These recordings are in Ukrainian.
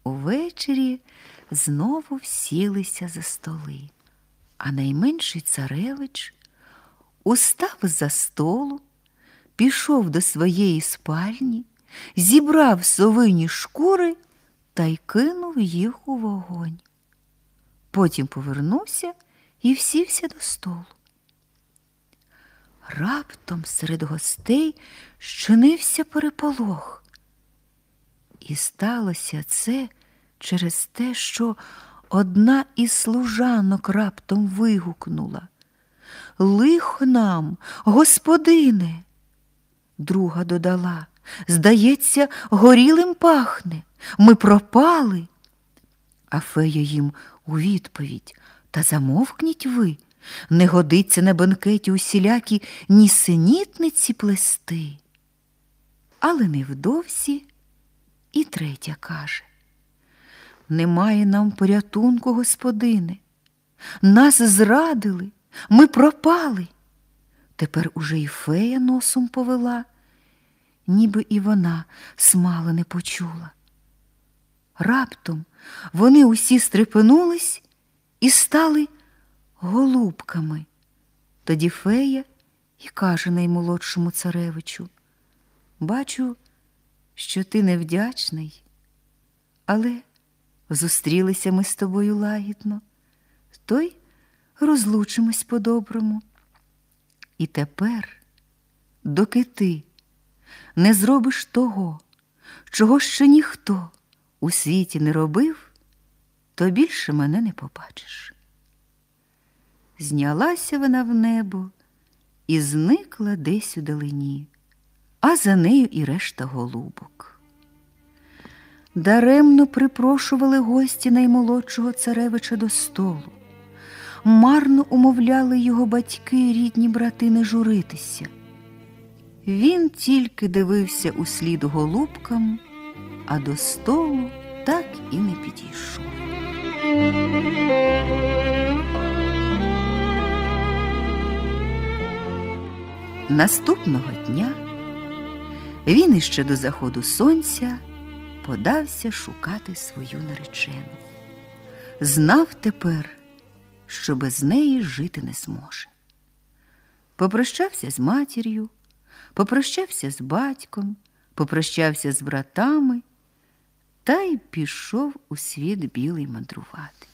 Увечері знову всілися за столи, а найменший царевич устав з-за столу, пішов до своєї спальні, зібрав совині шкури та й кинув їх у вогонь. Потім повернувся і всівся до столу. Раптом серед гостей щинився переполох. І сталося це через те, що одна із служанок раптом вигукнула: «Лихо нам, господине!» Друга додала: «Здається, горілим пахне, ми пропали!» А фея їм у відповідь: «Та замовкніть ви, не годиться на бенкеті усілякі нісенітниці плести». Але невдовзі і третя каже: «Немає нам порятунку, господине, нас зрадили, ми пропали». Тепер уже і фея носом повела, ніби і вона смало не почула. Раптом вони усі стрепенулись і стали голубками. Тоді фея і каже наймолодшому царевичу: «Бачу, що ти невдячний, але зустрілися ми з тобою лагідно, то й розлучимось по-доброму. І тепер, доки ти не зробиш того, чого ще ніхто у світі не робив, то більше мене не побачиш». Знялася вона в небо і зникла десь у далині, а за нею і решта голубок. Даремно припрошували гості наймолодшого царевича до столу. Марно умовляли його батьки і рідні брати не журитися. Він тільки дивився услід голубкам, а до столу так і не підійшов. Наступного дня він іще до заходу сонця подався шукати свою наречену. Знав тепер, що без неї жити не зможе. Попрощався з матір'ю, попрощався з батьком, попрощався з братами та й пішов у світ білий мандрувати.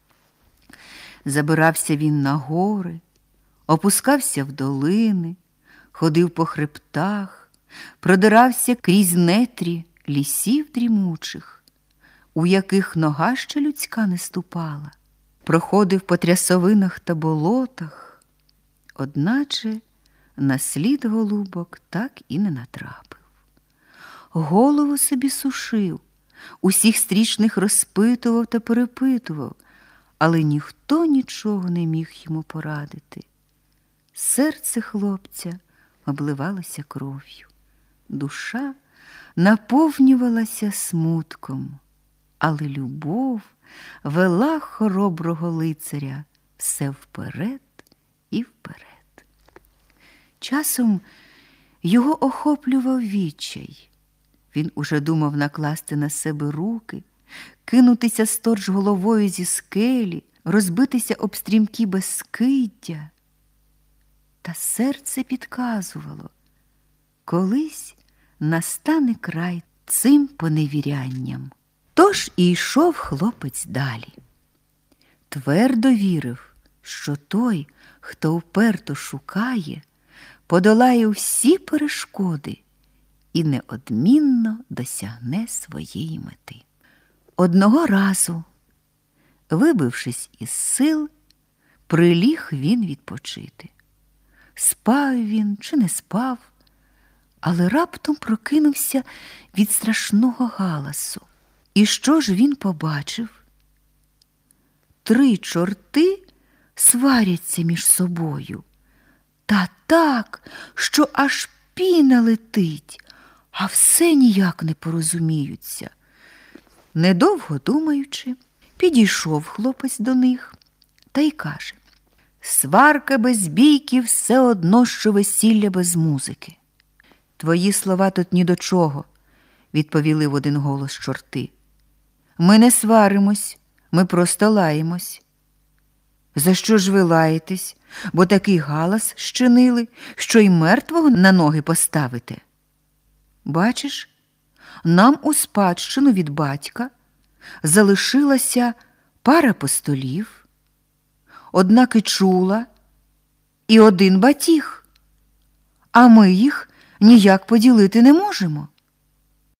Забирався він на гори, опускався в долини, ходив по хребтах, продирався крізь нетрі лісів дрімучих, у яких нога ще людська не ступала, проходив по трясовинах та болотах, одначе на слід голубок так і не натрапив. Голову собі сушив, усіх стрічних розпитував та перепитував, але ніхто нічого не міг йому порадити. Серце хлопця обливалося кров'ю, душа наповнювалася смутком, але любов вела хороброго лицаря все вперед і вперед. Часом його охоплював відчай. Він уже думав накласти на себе руки, кинутися сторч головою зі скелі, розбитися об стрімкі безскиддя. Та серце підказувало: колись настане край цим поневірянням. Тож і йшов хлопець далі. Твердо вірив, що той, хто вперто шукає, подолає всі перешкоди і неодмінно досягне своєї мети. Одного разу, вибившись із сил, приліг він відпочити. Спав він чи не спав, але раптом прокинувся від страшного галасу. І що ж він побачив? 3 чорти сваряться між собою. Та так, що аж піна летить, а все ніяк не порозуміються. Недовго думаючи, підійшов хлопець до них та й каже: «Сварка без бійки все одно, що весілля без музики». «Твої слова тут ні до чого», – відповіли в один голос чорти. Ми не сваримось, ми просто лаємось. За що ж ви лаєтесь, бо такий галас щинили, що й мертвого на ноги поставите? Бачиш, нам у спадщину від батька залишилася пара постолів, одна кичула і один батіг, а ми їх ніяк поділити не можемо.